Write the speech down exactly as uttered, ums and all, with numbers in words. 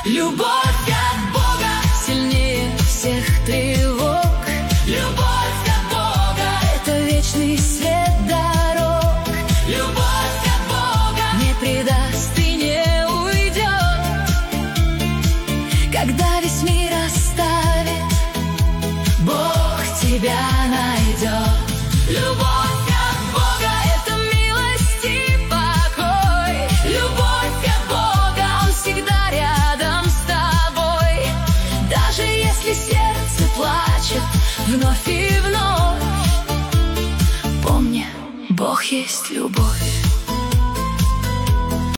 Любовь от Бога сильнее всех тревог. Любовь от Бога — это вечный свет дорог. Любовь от Бога не предаст и не уйдет. Когда весь мир оставит, Бог тебя найдет. Любовь от Бога — это милость и покой. Любовь от Бога Он всегда рядом с тобой. Даже если сердце плачет вновь и вновь, помни, Бог есть любовь.